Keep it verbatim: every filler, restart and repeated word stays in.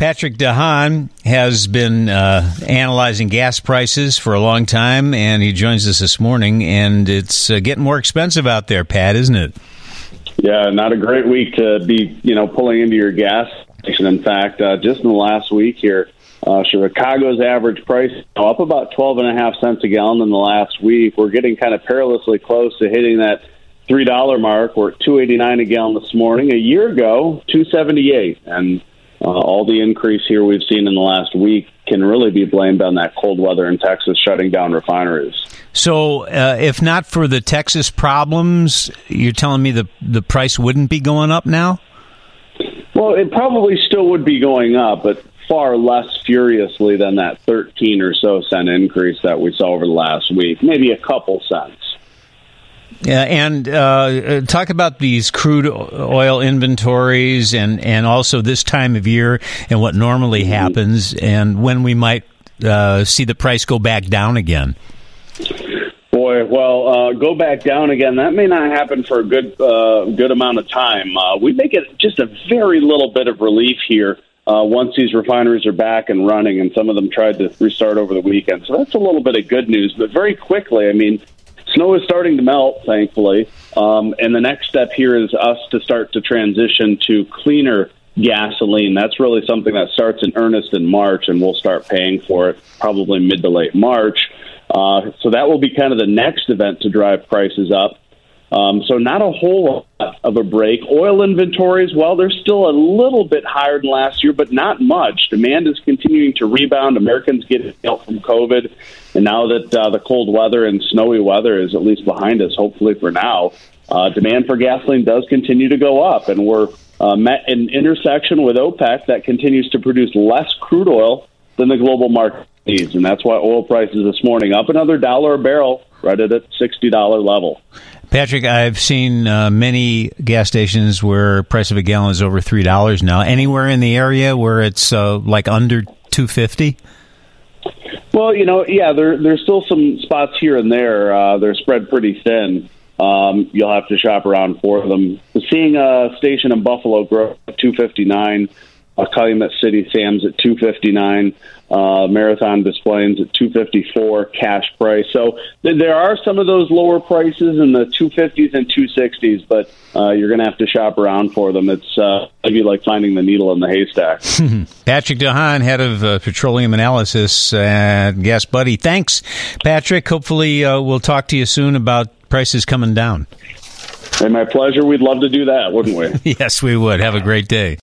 Patrick DeHaan has been uh, analyzing gas prices for a long time, and he joins us this morning, and it's uh, getting more expensive out there, Pat, isn't it? Yeah, not a great week to be, you know, pulling into your gas station. In fact, uh, just in the last week here, uh, Chicago's average price up about twelve and a half cents a gallon in the last week. We're getting kind of perilously close to hitting that three dollar mark. We're at two eighty-nine a gallon this morning. A year ago, two seventy-eight, and uh, all the increase here we've seen in the last week can really be blamed on that cold weather in Texas shutting down refineries. So, uh, if not for the Texas problems, you're telling me the the price wouldn't be going up now? Well, it probably still would be going up, but far less furiously than that thirteen or so cent increase that we saw over the last week, maybe a couple cents. Yeah, and uh, talk about these crude oil inventories and, and also this time of year and what normally happens and when we might uh, see the price go back down again. Boy, well, uh, go back down again. That may not happen for a good uh, good amount of time. Uh, we may get just a very little bit of relief here uh, once these refineries are back and running, and some of them tried to restart over the weekend. So that's a little bit of good news. But very quickly, I mean, snow is starting to melt, thankfully, um, and the next step here is us to start to transition to cleaner gasoline. That's really something that starts in earnest in March, and we'll start paying for it probably mid to late March. Uh, so that will be kind of the next event to drive prices up. Um, so not a whole lot of a break. Oil inventories, well, they're still a little bit higher than last year, but not much. Demand is continuing to rebound. Americans getting help from COVID. And now that uh, the cold weather and snowy weather is at least behind us, hopefully for now, uh, demand for gasoline does continue to go up. And we're uh, met in intersection with OPEC that continues to produce less crude oil than the global market needs. And that's why oil prices this morning up another dollar a barrel, right at a sixty dollar level. Patrick, I've seen uh, many gas stations where price of a gallon is over three dollars now. Anywhere in the area where it's uh, like under two fifty? Well, you know, yeah, there, there's still some spots here and there. Uh, they're spread pretty thin. Um, you'll have to shop around for them. Seeing a station in Buffalo Grove at two fifty-nine, uh, Calumet City Sam's at two fifty-nine, uh, Marathon Des Plaines at two fifty-four cash price. So th- there are some of those lower prices in the two fifties and two sixties, but uh, you're going to have to shop around for them. It's uh, maybe like finding the needle in the haystack. Patrick DeHaan, head of uh, petroleum analysis at Gas Buddy. Thanks, Patrick. Hopefully uh, we'll talk to you soon about prices coming down. Hey, my pleasure. We'd love to do that, wouldn't we? Yes, we would. Have a great day.